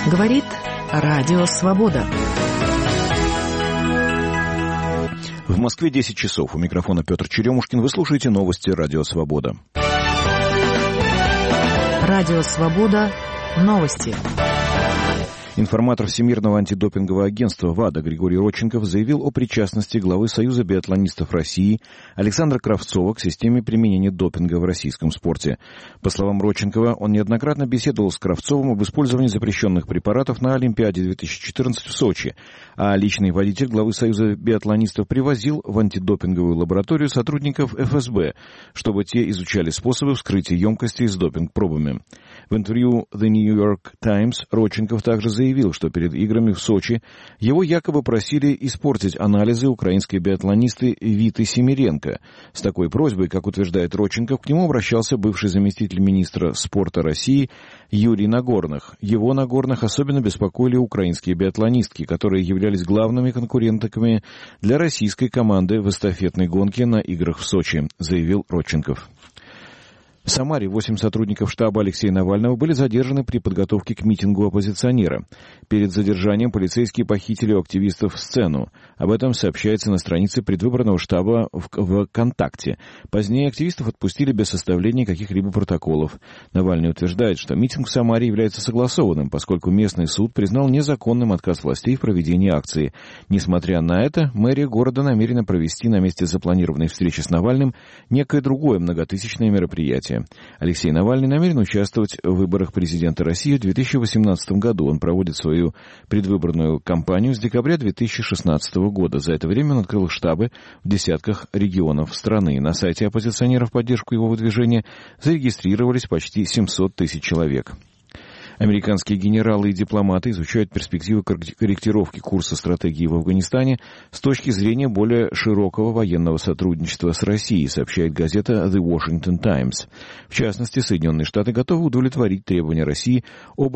Говорит Радио Свобода. В Москве 10 часов. У микрофона Петр Черемушкин. Вы слушаете новости Радио Свобода. Радио Свобода. Новости. Информатор Всемирного антидопингового агентства ВАДА Григорий Родченков заявил о причастности главы Союза биатлонистов России Александра Кравцова к системе применения допинга в российском спорте. По словам Родченкова, он неоднократно беседовал с Кравцовым об использовании запрещенных препаратов на Олимпиаде 2014 в Сочи, а личный водитель главы Союза биатлонистов привозил в антидопинговую лабораторию сотрудников ФСБ, чтобы те изучали способы вскрытия емкостей с допинг-пробами. В интервью The New York Times Родченков также заявил, что перед играми в Сочи его якобы просили испортить анализы украинской биатлонисты Виты Семиренко. С такой просьбой, как утверждает Родченков, к нему обращался бывший заместитель министра спорта России Юрий Нагорных. Его Нагорных особенно беспокоили украинские биатлонистки, которые являлись главными конкурентами для российской команды в эстафетной гонке на играх в Сочи, заявил Родченков. В Самаре 8 сотрудников штаба Алексея Навального были задержаны при подготовке к митингу оппозиционера. Перед задержанием полицейские похитили у активистов сцену. Об этом сообщается на странице предвыборного штаба в ВКонтакте. Позднее активистов отпустили без составления каких-либо протоколов. Навальный утверждает, что митинг в Самаре является согласованным, поскольку местный суд признал незаконным отказ властей в проведении акции. Несмотря на это, мэрия города намерена провести на месте запланированной встречи с Навальным некое другое многотысячное мероприятие. Алексей Навальный намерен участвовать в выборах президента России в 2018 году. Он проводит свою предвыборную кампанию с декабря 2016 года. За это время он открыл штабы в десятках регионов страны. На сайте оппозиционеров в поддержку его выдвижения зарегистрировались почти 700 тысяч человек. Американские генералы и дипломаты изучают перспективы корректировки курса стратегии в Афганистане с точки зрения более широкого военного сотрудничества с Россией, сообщает газета The Washington Times. В частности, Соединенные Штаты готовы удовлетворить требования России об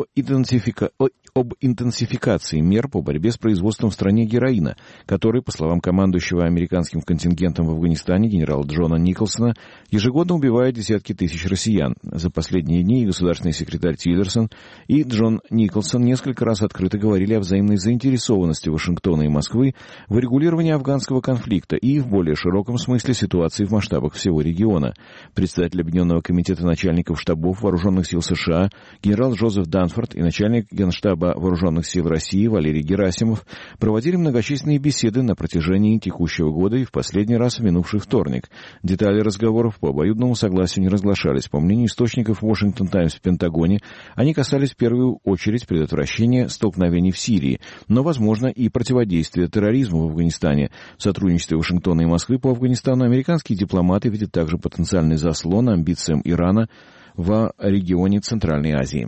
интенсификации мер по борьбе с производством в стране героина, который, по словам командующего американским контингентом в Афганистане генерала Джона Николсона, ежегодно убивает десятки тысяч россиян. За последние дни государственный секретарь Тиллерсон и Джон Николсон несколько раз открыто говорили о взаимной заинтересованности Вашингтона и Москвы в урегулировании афганского конфликта и в более широком смысле ситуации в масштабах всего региона. Председатель Объединенного комитета начальников штабов Вооруженных сил США генерал Джозеф Данфорд и начальник Генштаба Вооруженных сил России Валерий Герасимов проводили многочисленные беседы на протяжении текущего года и в последний раз в минувший вторник. Детали разговоров по обоюдному согласию не разглашались. По мнению источников Washington Times в Пентагоне, они касались в первую очередь предотвращения столкновений в Сирии, но, возможно, и противодействия терроризму в Афганистане. В сотрудничестве Вашингтона и Москвы по Афганистану американские дипломаты видят также потенциальный заслон амбициям Ирана в регионе Центральной Азии.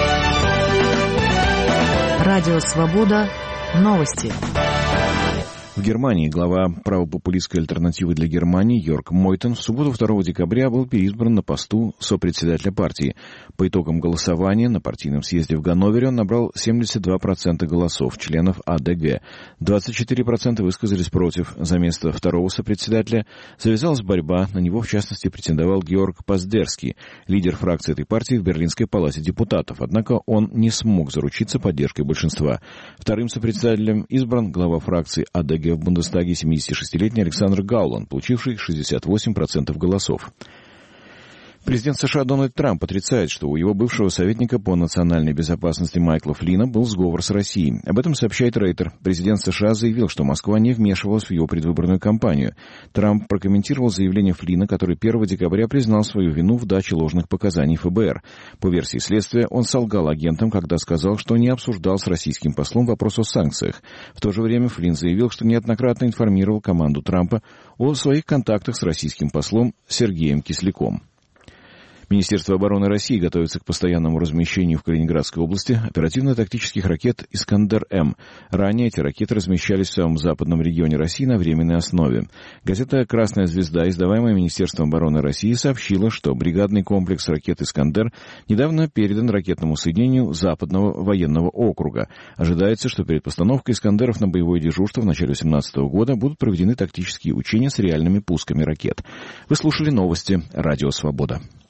Радио Свобода. Новости. В Германии глава правопопулистской альтернативы для Германии Йорг Мойтен в субботу 2 декабря был переизбран на посту сопредседателя партии. По итогам голосования на партийном съезде в Ганновере он набрал 72% голосов членов АДГ. 24% высказались против. За место второго сопредседателя завязалась борьба. На него, в частности, претендовал Георг Паздерский, лидер фракции этой партии в Берлинской палате депутатов. Однако он не смог заручиться поддержкой большинства. Вторым сопредседателем избран глава фракции АДГ в Бундестаге 76-летний Александр Гауланд, получивший 68% голосов. Президент США Дональд Трамп отрицает, что у его бывшего советника по национальной безопасности Майкла Флина был сговор с Россией. Об этом сообщает Рейтер. Президент США заявил, что Москва не вмешивалась в его предвыборную кампанию. Трамп прокомментировал заявление Флина, который 1 декабря признал свою вину в даче ложных показаний ФБР. По версии следствия, он солгал агентам, когда сказал, что не обсуждал с российским послом вопрос о санкциях. В то же время Флин заявил, что неоднократно информировал команду Трампа о своих контактах с российским послом Сергеем Кисляком. Министерство обороны России готовится к постоянному размещению в Калининградской области оперативно-тактических ракет «Искандер-М». Ранее эти ракеты размещались в самом западном регионе России на временной основе. Газета «Красная звезда», издаваемая Министерством обороны России, сообщила, что бригадный комплекс ракет «Искандер» недавно передан ракетному соединению Западного военного округа. Ожидается, что перед постановкой «Искандеров» на боевое дежурство в начале 2018 года будут проведены тактические учения с реальными пусками ракет. Вы слушали новости «Радио Свобода».